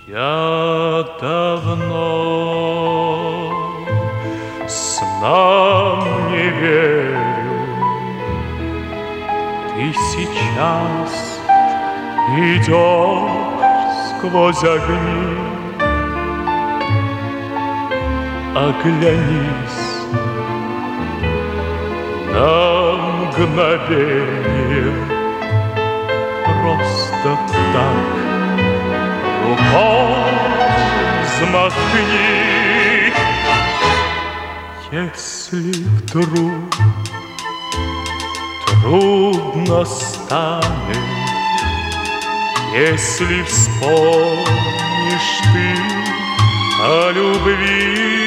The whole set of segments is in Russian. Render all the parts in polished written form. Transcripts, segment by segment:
Я давно снам не верю, ты сейчас идешь сквозь огни. Оглянись на мгновение, просто так рукой взмахни. Если вдруг трудно станет, если вспомнишь ты о любви,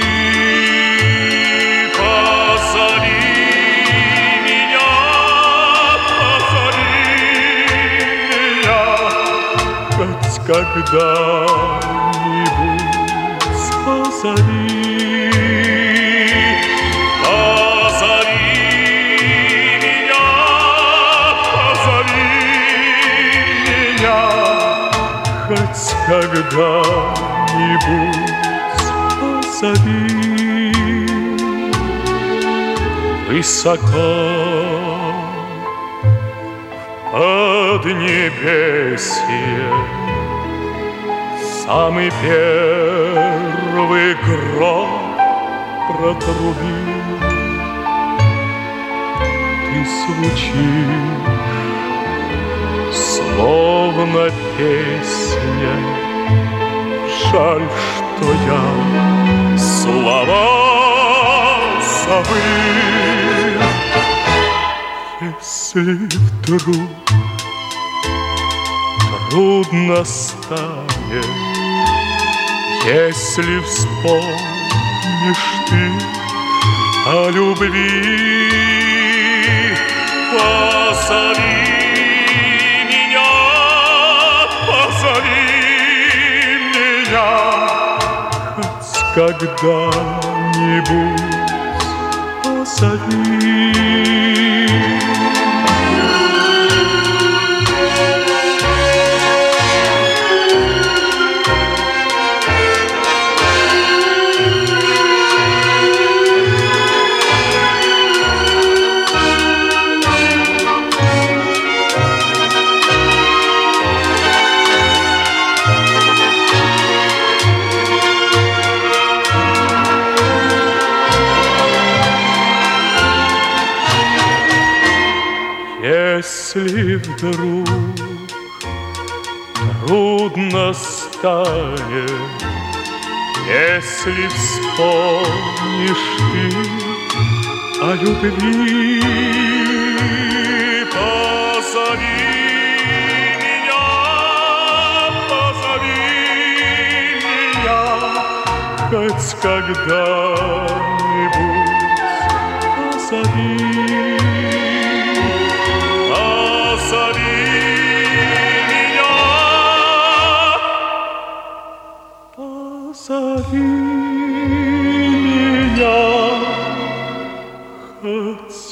когда-нибудь позови, позови меня, позови меня, хоть когда-нибудь позови. Высоко в поднебесье самый первый гром протрубил. Ты звучишь, словно песня. Жаль, что я слова забыл. Если вдруг трудно станет, если вспомнишь ты о любви, позови меня, хоть когда-нибудь позови. Если вдруг трудно станет, если вспомнишь ты о любви, позови меня, хоть когда-нибудь позови. Позови меня, хоть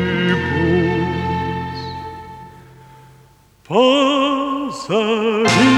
когда-нибудь позови.